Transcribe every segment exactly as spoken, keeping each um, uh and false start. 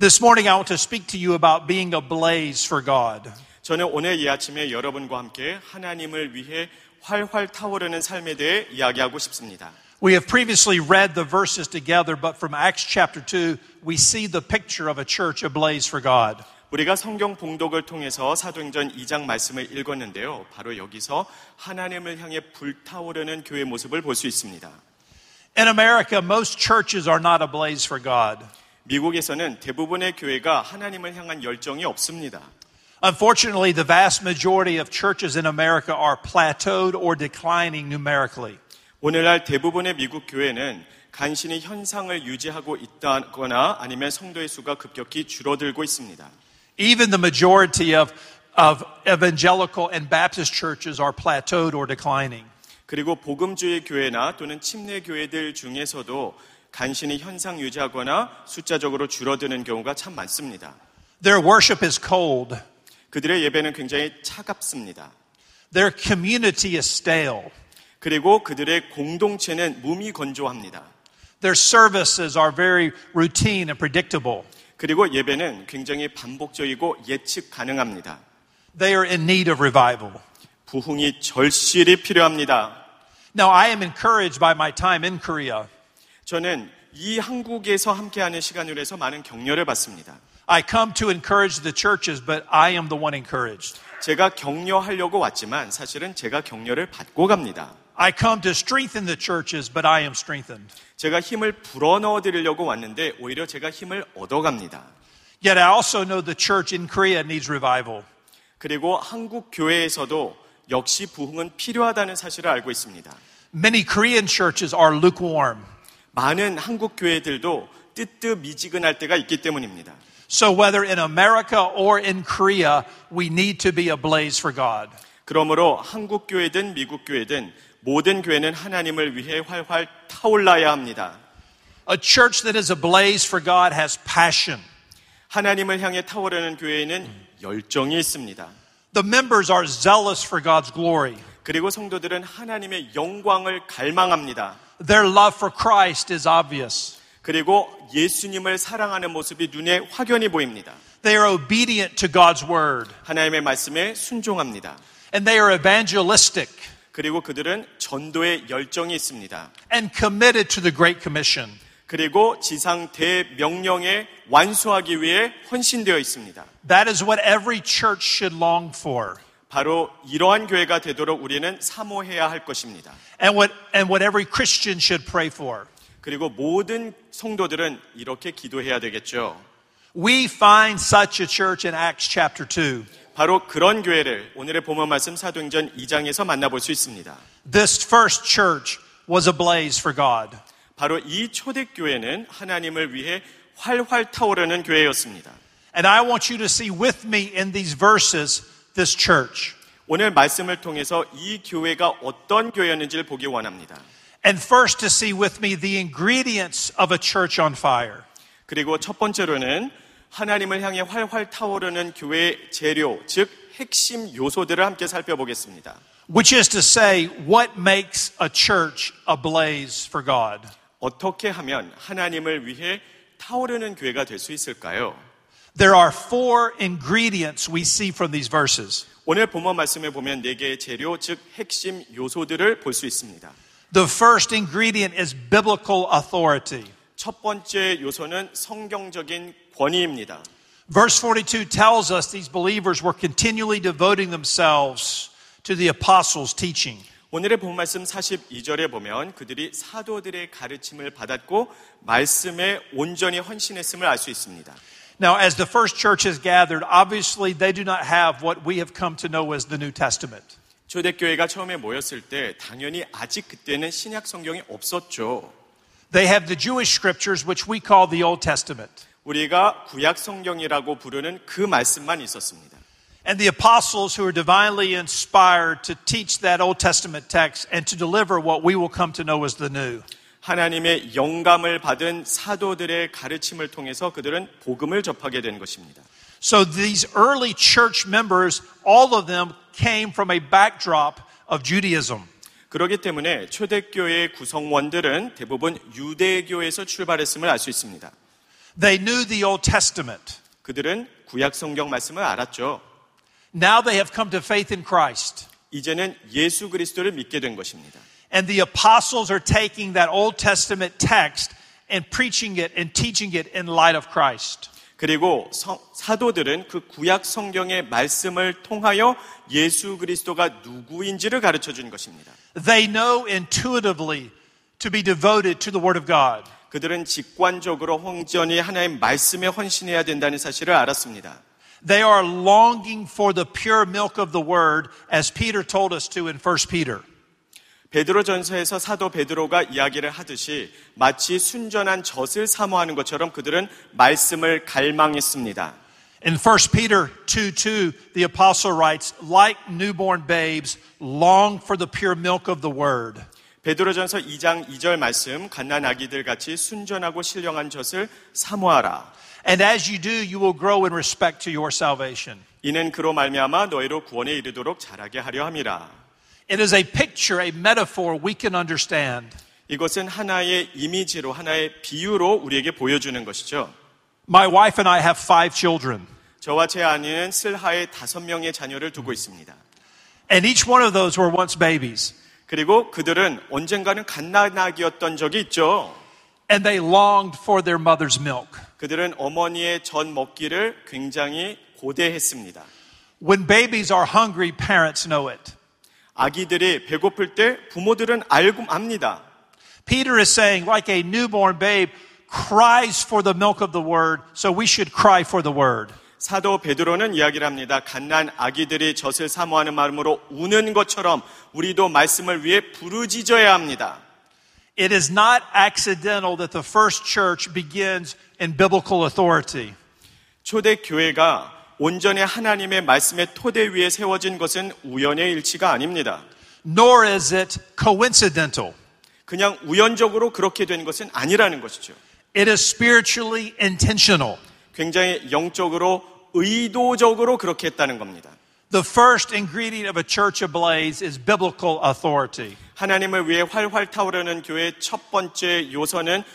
This morning I want to speak to you about being ablaze for God. 저는 오늘 이 아침에 여러분과 함께 하나님을 위해 활활 타오르는 삶에 대해 이야기하고 싶습니다. We have previously read the verses together, but from Acts chapter two, we see the picture of a church ablaze for God. 우리가 성경 봉독을 통해서 사도행전 이 장 말씀을 읽었는데요. 바로 여기서 하나님을 향해 불타오르는 교회 모습을 볼 수 있습니다. In America, most churches are not ablaze for God. 미국에서는 대부분의 교회가 하나님을 향한 열정이 없습니다. Unfortunately, the vast majority of churches in America are plateaued or declining numerically. 오늘날 대부분의 미국 교회는 간신히 현상을 유지하고 있다거나 아니면 성도의 수가 급격히 줄어들고 있습니다. Even the majority of, of evangelical and Baptist churches are plateaued or declining. 그리고 복음주의 교회나 또는 침례 교회들 중에서도 간신히 현상 유지하거나 숫자적으로 줄어드는 경우가 참 많습니다. Their worship is cold. 그들의 예배는 굉장히 차갑습니다. Their community is stale. 그리고 그들의 공동체는 몸이 건조합니다. Their services are very routine and predictable. 그리고 예배는 굉장히 반복적이고 예측 가능합니다. They are in need of revival. 부흥이 절실히 필요합니다. Now, I am encouraged by my time in Korea. 저는 이 한국에서 함께하는 시간을 해서 많은 격려를 받습니다. I come to encourage the churches, but I am the one encouraged. 제가 격려하려고 왔지만 사실은 제가 격려를 받고 갑니다. I come to strengthen the churches, but I am strengthened. 제가 힘을 불어넣어 드리려고 왔는데 오히려 제가 힘을 얻어갑니다. Yet I also know the church in Korea needs revival. 그리고 한국 교회에서도 역시 부흥은 필요하다는 사실을 알고 있습니다. Many Korean churches are lukewarm. 많은 한국 교회들도 뜨뜻미지근할 때가 있기 때문입니다. So whether in America or in Korea, we need to be ablaze for God. 그러므로 한국 교회든 미국 교회든 모든 교회는 하나님을 위해 활활 타올라야 합니다. A church that is ablaze for God has passion. 하나님을 향해 타오르는 교회에는 열정이 있습니다. The members are zealous for God's glory. 그리고 성도들은 하나님의 영광을 갈망합니다. Their love for Christ is obvious. 그리고 예수님을 사랑하는 모습이 눈에 확연히 보입니다. They are obedient to God's word. 하나님의 말씀에 순종합니다. And they are evangelistic. 그리고 그들은 전도의 열정이 있습니다. And committed to the Great Commission. 그리고 지상 대명령에 완수하기 위해 헌신되어 있습니다. That is what every church should long for. 바로 이러한 교회가 되도록 우리는 사모해야 할 것입니다. And what, and what every Christian should pray for. 그리고 모든 성도들은 이렇게 기도해야 되겠죠. We find such a church in Acts chapter two. 바로 그런 교회를 오늘의 본문 말씀 사도행전 이 장에서 만나볼 수 있습니다. This first church was ablaze for God. 바로 이 초대교회는 하나님을 위해 활활 타오르는 교회였습니다. And I want you to see with me in these verses this church. 오늘 말씀을 통해서 이 교회가 어떤 교회였는지를 보기 원합니다. And first to see with me the ingredients of a church on fire. 그리고 첫 번째로는 하나님을 향해 활활 타오르는 교회의 재료, 즉 핵심 요소들을 함께 살펴보겠습니다. Which is to say, what makes a church ablaze for God? 어떻게 하면 하나님을 위해 타오르는 교회가 될 수 있을까요? There are four ingredients we see from these verses. 오늘 본문 말씀에 보면 네 개의 재료, 즉 핵심 요소들을 볼 수 있습니다. The first ingredient is biblical authority. 첫 번째 요소는 성경적인 권위입니다. Verse forty-two tells us these believers were continually devoting themselves to the apostles' teaching. 오늘의 본 말씀 사십이 절에 보면 그들이 사도들의 가르침을 받았고 말씀에 온전히 헌신했음을 알 수 있습니다. Now, as the first church has gathered, obviously they do not have what we have come to know as the New Testament. 초대교회가 처음에 모였을 때 당연히 아직 그때는 신약 성경이 없었죠. They have the Jewish scriptures, which we call the Old Testament. 우리가 구약 성경이라고 부르는 그 말씀만 있었습니다. And the apostles who are divinely inspired to teach that Old Testament text and to deliver what we will come to know as the New. 하나님의 영감을 받은 사도들의 가르침을 통해서 그들은 복음을 접하게 된 것입니다. So these early church members, all of them came from a backdrop of Judaism. 그렇기 때문에 초대교회의 구성원들은 대부분 유대교에서 출발했음을 알 수 있습니다. They knew the Old Testament. 그들은 구약 성경 말씀을 알았죠. Now they have come to faith in Christ. 이제는 예수 그리스도를 믿게 된 것입니다. And the apostles are taking that Old Testament text and preaching it and teaching it in light of Christ. 그리고 성, 사도들은 그 구약 성경의 말씀을 통하여 예수 그리스도가 누구인지를 가르쳐 준 것입니다. They know intuitively to be devoted to the Word of God. 그들은 직관적으로 온전히 하나님 말씀에 헌신해야 된다는 사실을 알았습니다. They are longing for the pure milk of the Word, as Peter told us to in First Peter. 베드로전서에서 사도 베드로가 이야기를 하듯이 마치 순전한 젖을 사모하는 것처럼 그들은 말씀을 갈망했습니다. In First Peter two two, the apostle writes, like newborn babes, long for the pure milk of the Word. 베드로전서 이 장 이 절 말씀, 갓난 아기들 같이 순전하고 신령한 젖을 사모하라. And as you do, you will grow in respect to your salvation. 이는 그로 말미암아 너희로 구원에 이르도록 자라게 하려 함이라. It is a picture, a metaphor we can understand. 이것은 하나의 이미지로, 하나의 비유로 우리에게 보여주는 것이죠. My wife and I have five children. 저와 제 아내는 슬하에 다섯 명의 자녀를 두고 있습니다. And each one of those were once babies. 그리고 그들은 언젠가는 갓난아기였던 적이 있죠. And they longed for their mother's milk. 그들은 어머니의 젖 먹기를 굉장히 고대했습니다. When babies are hungry, parents know it. 아기들이 배고플 때 부모들은 알고 압니다. Peter is saying, like a newborn babe cries for the milk of the Word, so we should cry for the Word. 사도 베드로는 이야기를 합니다. 갓난 아기들이 젖을 사모하는 마음으로 우는 것처럼 우리도 말씀을 위해 부르짖어야 합니다. It is not accidental that the first church begins in biblical authority. 초대 교회가 온전히 하나님의 말씀의 토대 위에 세워진 것은 우연의 일치가 아닙니다. Nor is it coincidental. 그냥 우연적으로 그렇게 된 것은 아니라는 것이죠. It is spiritually intentional. 굉장히 영적으로 의도적으로 그렇게 했다는 겁니다. The first ingredient of a church ablaze is biblical authority. 하나님을 위해 활활 타오르는 교회의 첫 번째 요소는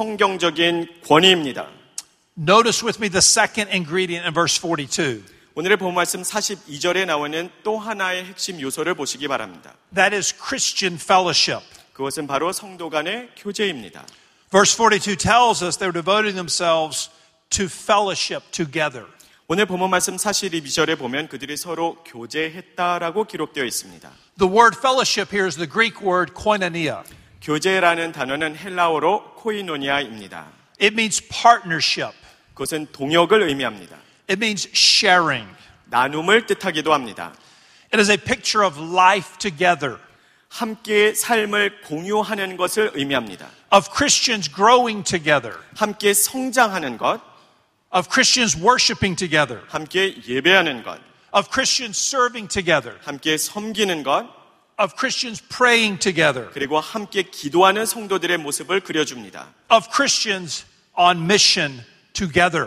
성경적인 권위입니다. Notice with me the second ingredient in verse forty-two. 오늘의 본 말씀 사십이 절에 나오는 또 하나의 핵심 요소를 보시기 바랍니다. That is Christian fellowship. 그것은 바로 성도 간의 교제입니다. Verse forty-two tells us they're devoting themselves to fellowship together. 오늘 본문 말씀 사십이 절에 보면 그들이 서로 교제했다라고 기록되어 있습니다. The word fellowship here is the Greek word koinonia. 교제라는 단어는 헬라어로 코이노니아입니다. It means partnership. 그것은 동역을 의미합니다. It means sharing. 나눔을 뜻하기도 합니다. It is a picture of life together. 함께 삶을 공유하는 것을 의미합니다. Of Christians growing together. 함께 성장하는 것, Of Christians worshiping together. 함께 예배하는 것, Of Christians serving together. 함께 섬기는 것, Of Christians praying together. 그리고 함께 기도하는 성도들의 모습을 그려줍니다. Of Christians on mission together.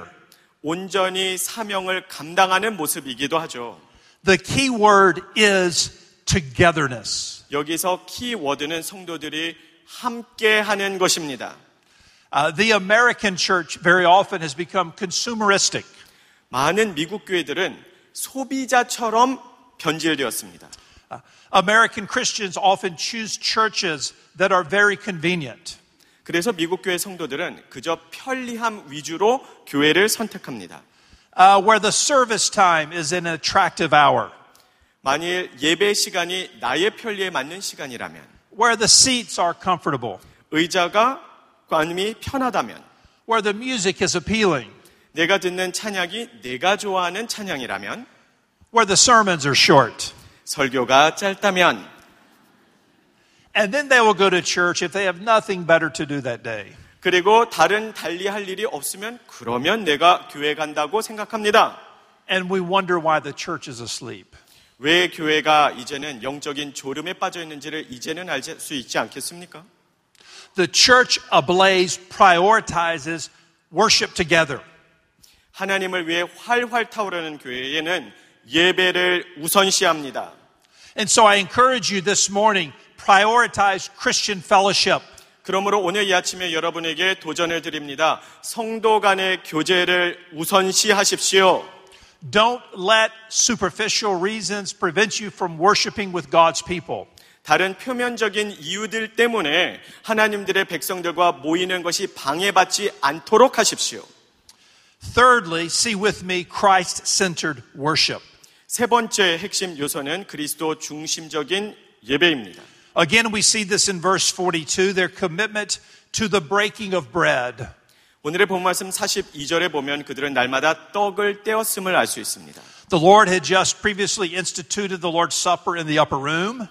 온전히 사명을 감당하는 모습이기도 하죠. The key word is togetherness. 여기서 키워드는 성도들이 함께 하는 것입니다. Uh, the American church very often has become consumeristic. 많은 미국 교회들은 소비자처럼 변질되었습니다. Uh, American Christians often choose churches that are very convenient. 그래서 미국 교회 성도들은 그저 편리함 위주로 교회를 선택합니다. Uh, where the service time is an attractive hour. 만일 예배 시간이 나의 편리에 맞는 시간이라면, Where the seats are comfortable. 의자가 관음이 편하다면, Where the music is appealing. 내가 듣는 찬양이 내가 좋아하는 찬양이라면, Where the sermons are short. 설교가 짧다면, And then they will go to church if they have nothing better to do that day. 그리고 다른 달리 할 일이 없으면 그러면 내가 교회 간다고 생각합니다. And we wonder why the church is asleep. 왜 교회가 이제는 영적인 졸음에 빠져 있는지를 이제는 알 수 있지 않겠습니까? The church ablaze prioritizes worship together. 하나님을 위해 활활 타오르는 교회에는 예배를 우선시합니다. And so I encourage you this morning, prioritize Christian fellowship. 그러므로 오늘 이 아침에 여러분에게 도전을 드립니다. 성도 간의 교제를 우선시하십시오. Don't let superficial reasons prevent you from worshiping with God's people. 다른 표면적인 이유들 때문에 하나님들의 백성들과 모이는 것이 방해받지 않도록 하십시오. Thirdly, see with me Christ-centered worship. 세 번째 핵심 요소는 그리스도 중심적인 예배입니다. Again, we see this in verse forty-two, their commitment to the breaking of bread. 오늘의 본 말씀 사십이 절에 보면 그들은 날마다 떡을 떼었음을 알 수 있습니다. The Lord had just previously instituted the Lord's Supper in the upper room.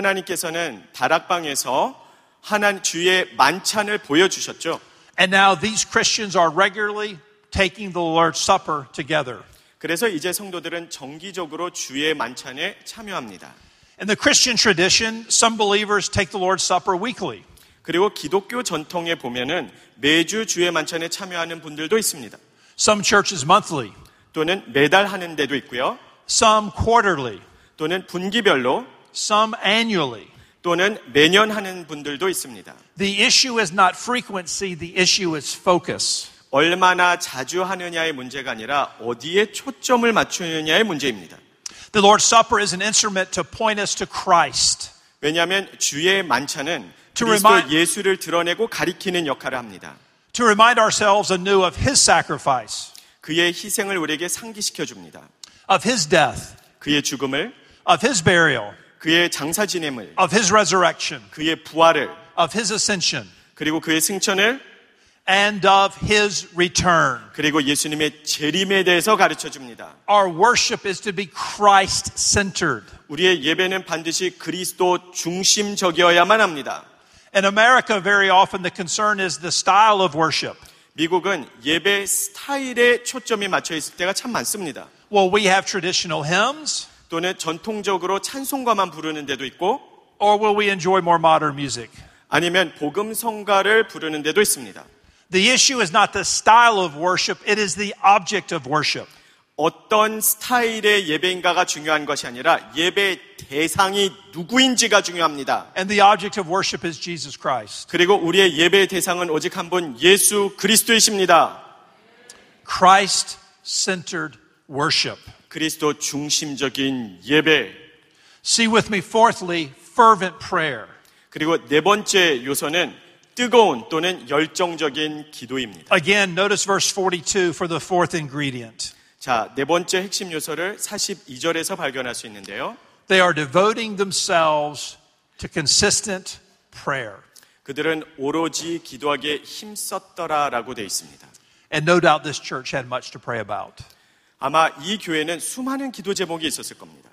하나님께서는 다락방에서 하나님 주의 만찬을 보여주셨죠. And now these Christians are regularly taking the Lord's Supper together. 그래서 이제 성도들은 정기적으로 주의 만찬에 참여합니다. In the Christian tradition, some believers take the Lord's Supper weekly. 그리고 기독교 전통에 보면은 매주 주의 만찬에 참여하는 분들도 있습니다. Some churches monthly. 또는 매달 하는 데도 있고요. Some quarterly. 또는 분기별로, Some annually. 또는 매년 하는 분들도 있습니다. The issue is not frequency, the issue is focus. 얼마나 자주 하느냐의 문제가 아니라 어디에 초점을 맞추느냐의 문제입니다. The Lord's Supper is an instrument to point us to Christ. 왜냐하면 주의 만찬은 To 그리스도 remind- 예수를 드러내고 가리키는 역할을 합니다. To remind ourselves anew of His sacrifice, 그의 희생을 우리에게 상기시켜 줍니다. of His death, 그의 죽음을, of His burial, 그의 장사 지냄을, of His resurrection, 그의 부활을, of His ascension, 그리고 그의 승천을, and of His return. 그리고 예수님의 재림에 대해서 가르쳐 줍니다. Our worship is to be Christ-centered. 우리의 예배는 반드시 그리스도 중심적이어야만 합니다. In America, very often the concern is the style of worship. 미국은 예배 스타일에 초점이 맞춰 있을 때가 참 많습니다. Well, we have traditional hymns, 또는 전통적으로 찬송가만 부르는 데도 있고, or will we enjoy more modern music? 아니면 복음성가를 부르는 데도 있습니다. The issue is not the style of worship, it is the object of worship. 어떤 스타일의 예배인가가 중요한 것이 아니라 예배 대상이 누구인지가 중요합니다. And the object of worship is Jesus Christ. 그리고 우리의 예배 대상은 오직 한 분 예수 그리스도이십니다. Christ-centered worship. 그리스도 중심적인 예배. See with me, fourthly, fervent prayer. 그리고 네 번째 요소는 뜨거운 또는 열정적인 기도입니다. Again, notice verse forty-two for the fourth ingredient. 자, 네 번째 핵심 요소를 사십이 절에서 발견할 수 있는데요. They are devoting themselves to consistent prayer. 그들은 오로지 기도하기에 힘썼더라라고 되어 있습니다. And no doubt this church had much to pray about. 아마 이 교회는 수많은 기도 제목이 있었을 겁니다.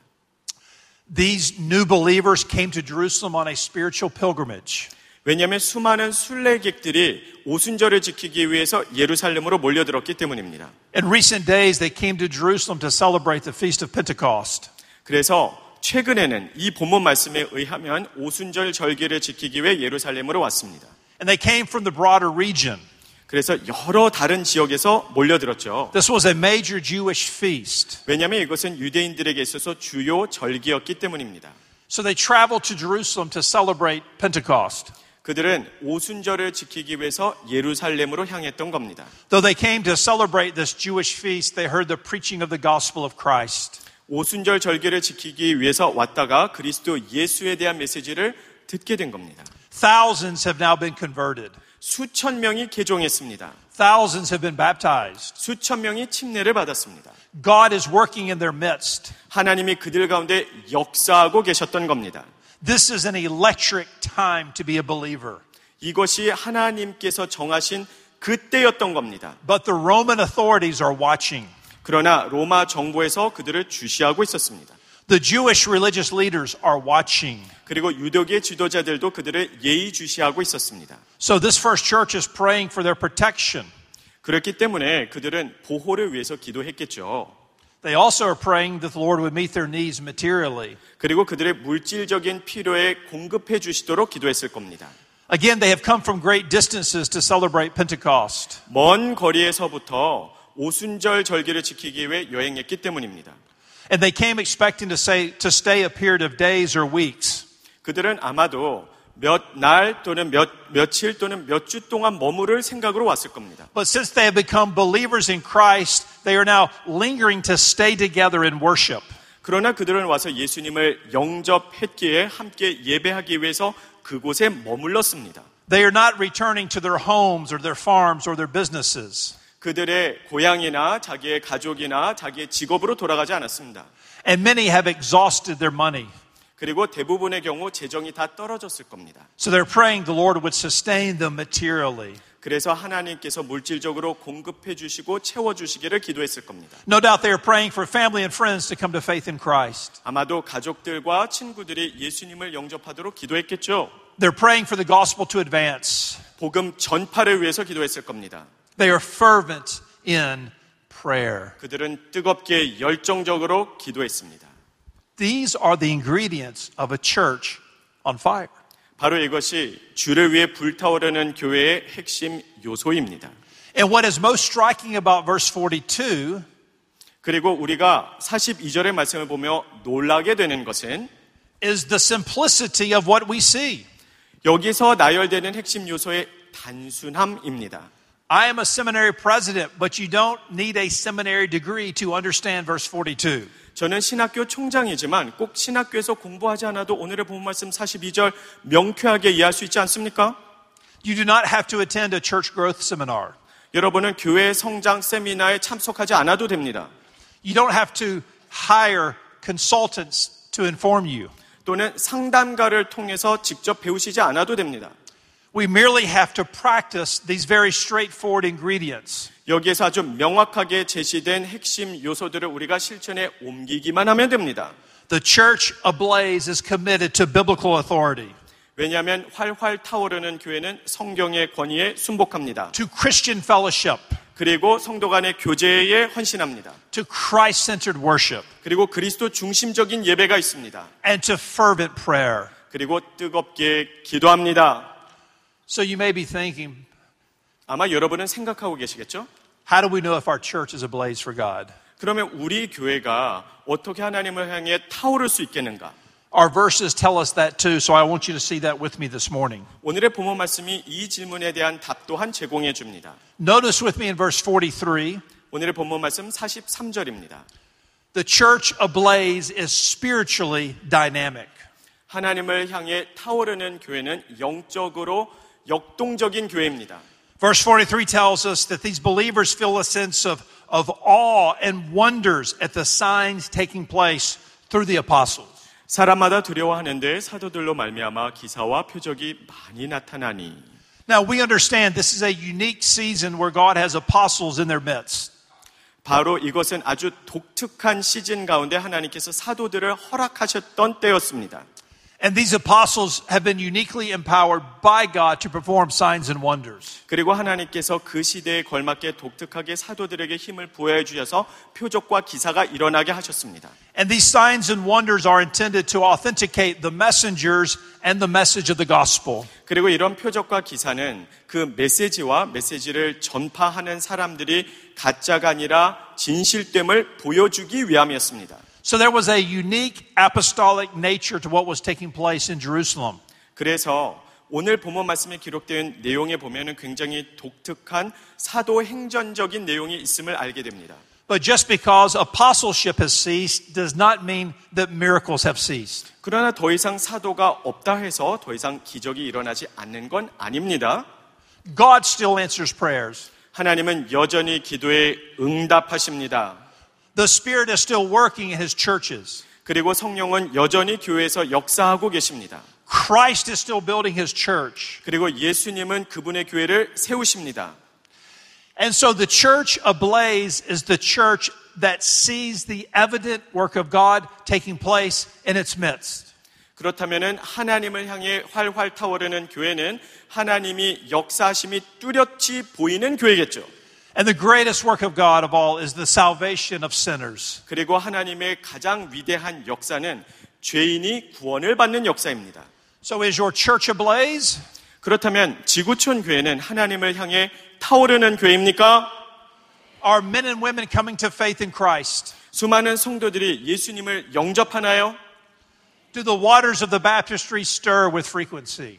These new believers came to Jerusalem on a spiritual pilgrimage. 왜냐하면 수많은 순례객들이 오순절을 지키기 위해서 예루살렘으로 몰려들었기 때문입니다. In recent days, they came to Jerusalem to celebrate the Feast of Pentecost. 그래서 최근에는 이 본문 말씀에 의하면 오순절 절기를 지키기 위해 예루살렘으로 왔습니다. And they came from the broader region. 그래서 여러 다른 지역에서 몰려들었죠. This was a major Jewish feast. 왜냐하면 이것은 유대인들에게 있어서 주요 절기였기 때문입니다. So they traveled to Jerusalem to celebrate Pentecost. 그들은 오순절을 지키기 위해서 예루살렘으로 향했던 겁니다. Though they came to celebrate this Jewish feast, they heard the preaching of the gospel of Christ. 오순절 절기를 지키기 위해서 왔다가 그리스도 예수에 대한 메시지를 듣게 된 겁니다. Thousands have now been converted. 수천 명이 개종했습니다. Thousands have been baptized. 수천 명이 침례를 받았습니다. God is working in their midst. 하나님이 그들 가운데 역사하고 계셨던 겁니다. This is an electric time to be a believer. 이것이 하나님께서 정하신 그때였던 겁니다. But the Roman authorities are watching. 그러나 로마 정부에서 그들을 주시하고 있었습니다. The Jewish religious leaders are watching. 그리고 유대계 지도자들도 그들을 예의주시하고 있었습니다. So this first church is praying for their protection. 그렇기 때문에 그들은 보호를 위해서 기도했겠죠. They also are praying that the Lord would meet their needs materially. 그리고 그들의 물질적인 필요에 공급해 주시도록 기도했을 겁니다. Again, they have come from great distances to celebrate Pentecost. 먼 거리에서부터 오순절 절기를 지키기 위해 여행했기 때문입니다. And they came expecting to say to stay a period of days or weeks. 그들은 아마도 몇 날 또는 몇, 며칠 또는 몇 주 동안 머무를 생각으로 왔을 겁니다. But since they have become believers in Christ, they are now lingering to stay together in worship. 그러나 그들은 와서 예수님을 영접했기에 함께 예배하기 위해서 그곳에 머물렀습니다. They are not returning to their homes or their farms or their businesses. 그들의 고향이나 자기의 가족이나 자기의 직업으로 돌아가지 않았습니다. And many have exhausted their money. 그리고 대부분의 경우 재정이 다 떨어졌을 겁니다. So they're praying the Lord would sustain them materially. 그래서 하나님께서 물질적으로 공급해 주시고 채워 주시기를 기도했을 겁니다. No doubt they are praying for family and friends to come to faith in Christ. 아마도 가족들과 친구들이 예수님을 영접하도록 기도했겠죠. They're praying for the gospel to advance. 복음 전파를 위해서 기도했을 겁니다. They are fervent in prayer. 그들은 뜨겁게 열정적으로 기도했습니다. These are the ingredients of a church on fire. 바로 이것이 주를 위해 불타오르는 교회의 핵심 요소입니다. And what is most striking about verse forty-two 그리고 우리가 사십이 절의 말씀을 보며 놀라게 되는 것은 is the simplicity of what we see. 여기서 나열되는 핵심 요소의 단순함입니다. I am a seminary president, but you don't need a seminary degree to understand verse forty-two. 저는 신학교 총장이지만 꼭 신학교에서 공부하지 않아도 오늘의 본문 말씀 사십이 절 명쾌하게 이해할 수 있지 않습니까? You do not have to attend a church growth seminar. 여러분은 교회 성장 세미나에 참석하지 않아도 됩니다. You don't have to hire consultants to inform you. 또는 상담가를 통해서 직접 배우시지 않아도 됩니다. We merely have to practice these very straightforward ingredients. 여기에서 아주 명확하게 제시된 핵심 요소들을 우리가 실천에 옮기기만 하면 됩니다. The church ablaze is committed to biblical authority, 왜냐하면 활활 타오르는 교회는 성경의 권위에 순복합니다. to Christian fellowship, 그리고 성도 간의 교제에 헌신합니다. to Christ-centered worship, 그리고 그리스도 중심적인 예배가 있습니다. and to fervent prayer. 그리고 뜨겁게 기도합니다. So you may be thinking, 아마 여러분은 생각하고 계시겠죠? how do we know if our church is ablaze for God? 그러면 우리 교회가 어떻게 하나님을 향해 타오를 수 있겠는가? Our verses tell us that too, so I want you to see that with me this morning. 오늘의 본문 말씀이 이 질문에 대한 답 또한 제공해 줍니다. Notice with me in verse forty-three, 오늘의 본문 말씀 사십삼 절입니다. the church ablaze is spiritually dynamic. 하나님을 향해 타오르는 교회는 영적으로 역동적인 교회입니다. Verse forty-three tells us that these believers feel a sense of, of awe and wonders at the signs taking place through the apostles. 사람마다 두려워하는데 사도들로 말미암아 기사와 표적이 많이 나타나니. Now we understand this is a unique season where God has apostles in their midst. 바로 이것은 아주 독특한 시즌 가운데 하나님께서 사도들을 허락하셨던 때였습니다. And these apostles have been uniquely empowered by God to perform signs and wonders. 그리고 하나님께서 그 시대에 걸맞게 독특하게 사도들에게 힘을 부여해 주셔서 표적과 기사가 일어나게 하셨습니다. And these signs and wonders are intended to authenticate the messengers and the message of the gospel. 그리고 이런 표적과 기사는 그 메시지와 메시지를 전파하는 사람들이 가짜가 아니라 진실됨을 보여주기 위함이었습니다. So there was a unique apostolic nature to what was taking place in Jerusalem. 그래서 오늘 본문 말씀에 기록된 내용에 보면은 굉장히 독특한 사도행전적인 내용이 있음을 알게 됩니다. But just because apostleship has ceased does not mean that miracles have ceased. 그러나 더 이상 사도가 없다 해서 더 이상 기적이 일어나지 않는 건 아닙니다. God still answers prayers. 하나님은 여전히 기도에 응답하십니다. The Spirit is still working in His churches. 그리고 성령은 여전히 교회에서 역사하고 계십니다. Christ is still building His church. 그리고 예수님은 그분의 교회를 세우십니다. And so the church ablaze is the church that sees the evident work of God taking place in its midst. 그렇다면은 하나님을 향해 활활 타오르는 교회는 하나님이 역사하심이 뚜렷이 보이는 교회겠죠. And the greatest work of God of all is the salvation of sinners. 그리고 하나님의 가장 위대한 역사는 죄인이 구원을 받는 역사입니다. So is your church ablaze? 그렇다면 지구촌 교회는 하나님을 향해 타오르는 교회입니까? Are men and women coming to faith in Christ? 수많은 성도들이 예수님을 영접하나요? Do the waters of the baptistry stir with frequency?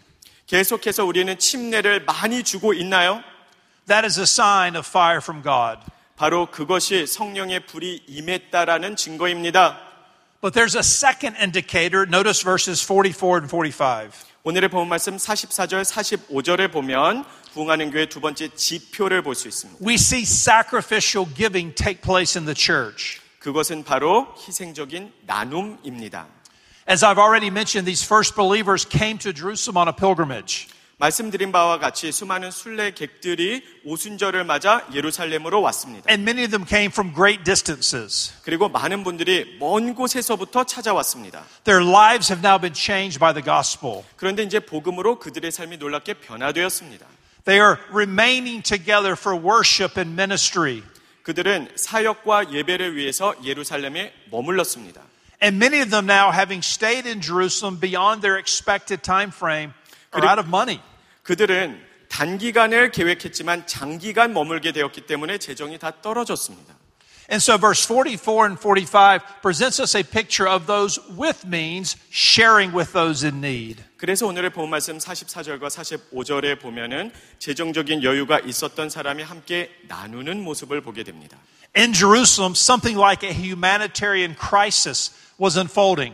계속해서 우리는 침례를 많이 주고 있나요? That is a sign of fire from God. 바로 그것이 성령의 불이 임했다라는 증거입니다. But there's a second indicator. Notice verses forty-four and forty-five. 오늘의 본 말씀 사십사 절, 사십오 절에 보면 부흥하는 교회 두 번째 지표를 볼 수 있습니다. We see sacrificial giving take place in the church. 그것은 바로 희생적인 나눔입니다. As I've already mentioned, these first believers came to Jerusalem on a pilgrimage. 말씀드린 바와 같이 수많은 순례객들이 오순절을 맞아 예루살렘으로 왔습니다. And many of them came from great distances. 그리고 많은 분들이 먼 곳에서부터 찾아왔습니다. Their lives have now been changed by the gospel. 그런데 이제 복음으로 그들의 삶이 놀랍게 변화되었습니다. They are remaining together for worship and ministry. 그들은 사역과 예배를 위해서 예루살렘에 머물렀습니다. And many of them now, having stayed in Jerusalem beyond their expected time frame, are out of money. 그들은 단기간을 계획했지만 장기간 머물게 되었기 때문에 재정이 다 떨어졌습니다. And so verse forty-four and forty-five presents us a picture of those with means sharing with those in need. 그래서 오늘의 본 말씀 사십사 절과 사십오 절에 보면은 재정적인 여유가 있었던 사람이 함께 나누는 모습을 보게 됩니다. In Jerusalem, something like a humanitarian crisis was unfolding.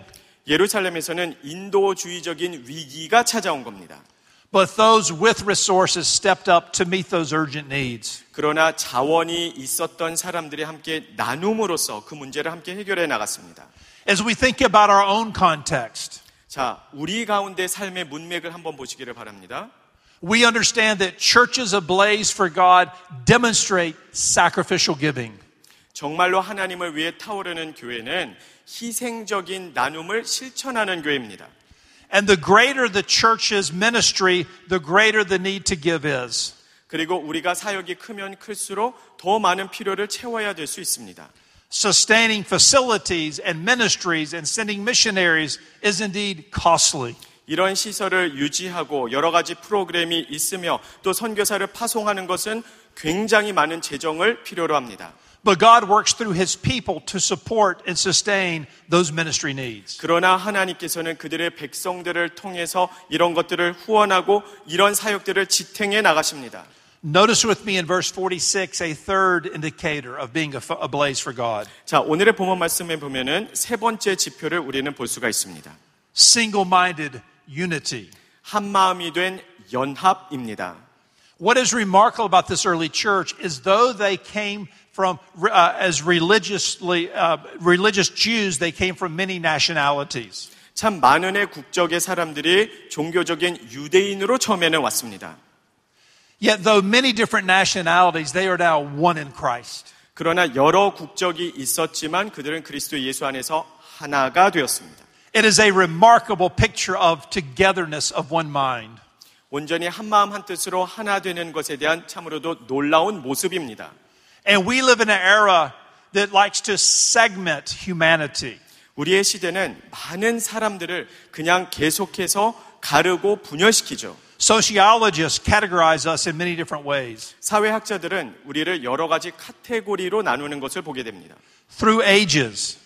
예루살렘에서는 인도주의적인 위기가 찾아온 겁니다. But those with resources stepped up to meet those urgent needs. 그러나 자원이 있었던 사람들이 함께 나눔으로써 그 문제를 함께 해결해 나갔습니다. As we think about our own context, 자, 우리 가운데 삶의 문맥을 한번 보시기를 바랍니다. we understand that churches ablaze for God demonstrate sacrificial giving. 정말로 하나님을 위해 타오르는 교회는 희생적인 나눔을 실천하는 교회입니다. And the greater the church's ministry, the greater the need to give is. 그리고 우리가 사역이 크면 클수록 더 많은 필요를 채워야 될 수 있습니다. Sustaining facilities and ministries and sending missionaries is indeed costly. 이런 시설을 유지하고 여러 가지 프로그램이 있으며 또 선교사를 파송하는 것은 굉장히 많은 재정을 필요로 합니다. But God works through His people to support and sustain those ministry needs. 그러나 하나님께서는 그들의 백성들을 통해서 이런 것들을 후원하고 이런 사역들을 지탱해 나가십니다. Notice with me in verse forty-six a third indicator of being ablaze for God. 자, 오늘의 본문 말씀에 보면은 세 번째 지표를 우리는 볼 수가 있습니다. Single-minded unity. 한 마음이 된 연합입니다. What is remarkable about this early church is though they came from uh, as religiously uh, religious Jews, they came from many nationalities. 참 많은의 국적의 사람들이 종교적인 유대인으로 처음에는 왔습니다. Yet though many different nationalities, they are now one in Christ. 그러나 여러 국적이 있었지만 그들은 그리스도 예수 안에서 하나가 되었습니다. It is a remarkable picture of togetherness of one mind. 온전히 한 마음 한 뜻으로 하나 되는 것에 대한 참으로도 놀라운 모습입니다. And we live in an era that likes to segment humanity. 우리의 시대는 많은 사람들을 그냥 계속해서 가르고 분열시키죠. Sociologists categorize us in many different ways. 사회학자들은 우리를 여러 가지 카테고리로 나누는 것을 보게 됩니다. Through ages,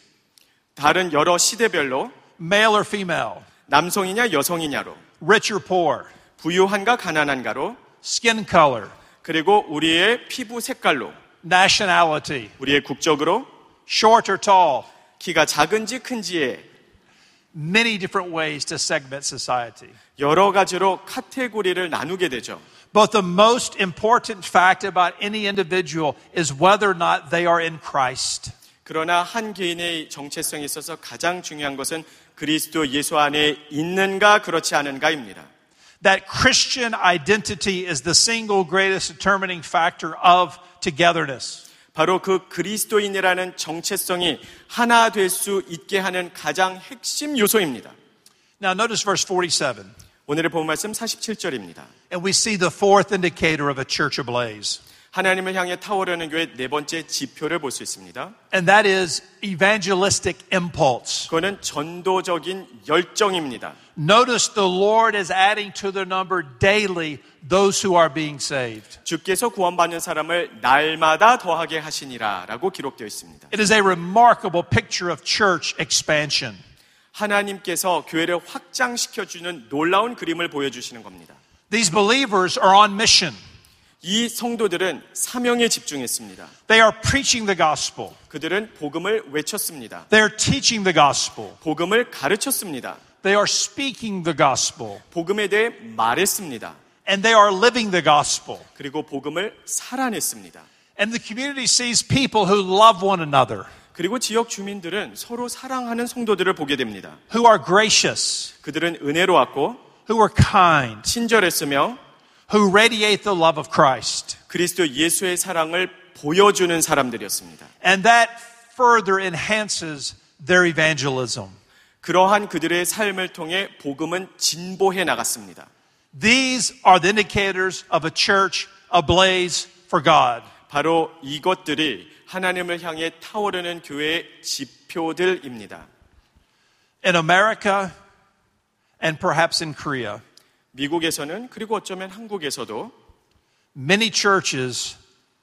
다른 여러 시대별로 male or female, 남성이냐 여성이냐로, rich or poor, 부유한가 가난한가로, skin color, 그리고 우리의 피부 색깔로, nationality, 우리의 국적으로, short or tall, 키가 작은지 큰지에 many different ways to segment society. 여러 가지로 카테고리를 나누게 되죠. But the most important fact about any individual is whether or not they are in Christ. 그러나 한 개인의 정체성에 있어서 가장 중요한 것은 그리스도 예수 안에 있는가 그렇지 않은가입니다. That Christian identity is the single greatest determining factor of togetherness. 바로 그 그리스도인이라는 정체성이 하나 될 수 있게 하는 가장 핵심 요소입니다. Now notice verse forty-seven. 오늘의 본 말씀 사십칠 절입니다. And we see the fourth indicator of a church ablaze. 하나님을 향해 타오르는 교회 네 번째 지표를 볼 수 있습니다. And that is evangelistic impulse. 그거는 전도적인 열정입니다. Notice the Lord is adding to their number daily those who are being saved. 주께서 구원받는 사람을 날마다 더하게 하시니라 라고 기록되어 있습니다. It is a remarkable picture of church expansion. 하나님께서 교회를 확장시켜주는 놀라운 그림을 보여주시는 겁니다. These believers are on mission. 이 성도들은 사명에 집중했습니다. They are preaching the gospel. 그들은 복음을 외쳤습니다. They are teaching the gospel. 복음을 가르쳤습니다. They are speaking the gospel. 복음에 대해 말했습니다. And they are living the gospel. 그리고 복음을 살아냈습니다. And the community sees people who love one another, 그리고 지역 주민들은 서로 사랑하는 성도들을 보게 됩니다. who are gracious, 그들은 은혜로웠고 who are kind, 친절했으며 who radiate the love of Christ. 그리스도 예수의 사랑을 보여주는 사람들이었습니다. And that further enhances their evangelism. 그러한 그들의 삶을 통해 복음은 진보해 나갔습니다. These are the indicators of a church ablaze for God. 바로 이것들이 하나님을 향해 타오르는 교회의 지표들입니다. In America and perhaps in Korea, 미국에서는 그리고 어쩌면 한국에서도 many churches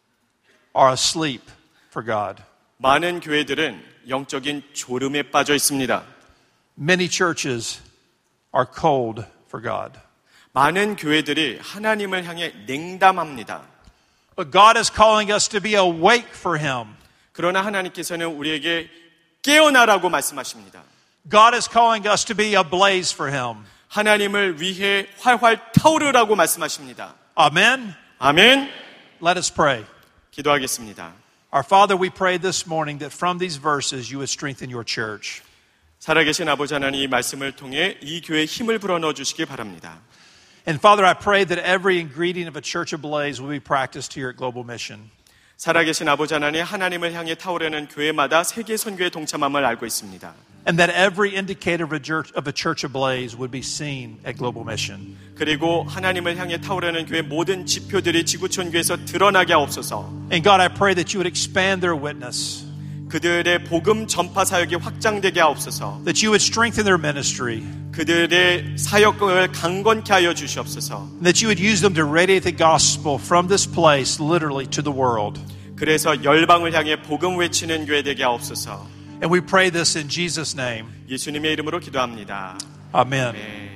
are asleep for God. 많은 교회들은 영적인 졸음에 빠져 있습니다. Many churches are cold for God. 많은 교회들이 하나님을 향해 냉담합니다. But God is calling us to be awake for Him. 그러나 하나님께서는 우리에게 깨어나라고 말씀하십니다. God is calling us to be ablaze for Him. 하나님을 위해 활활 타오르라고 말씀하십니다. Amen. 아멘. Let us pray. 기도하겠습니다. Our Father, we pray this morning that from these verses you would strengthen your church. 살아계신 아버지 하나님 이 말씀을 통해 이 교회에 힘을 불어넣어 주시기 바랍니다. And Father, I pray that every ingredient of a church ablaze will be practiced here at Global Mission. 살아계신 아버지 하나님 하나님을 향해 타오르는 교회마다 세계 선교에 동참함을 알고 있습니다. And that every indicator of a church, of a church ablaze would be seen at Global Mission. 그리고 하나님을 향해 타오르는 교회 모든 지표들이 지구촌 교회에서 드러나게 하옵소서. And God, I pray that you would expand their witness. 그들의 복음 전파 사역이 확장되게 하옵소서. That you would strengthen their ministry. 그들의 사역을 강건케 하여 주시옵소서. That you would use them to radiate the gospel from this place literally to the world. 그래서 열방을 향해 복음 외치는 교회 되게 하옵소서. And we pray this in Jesus' name. 예수님의 이름으로 기도합니다. Amen. 아멘.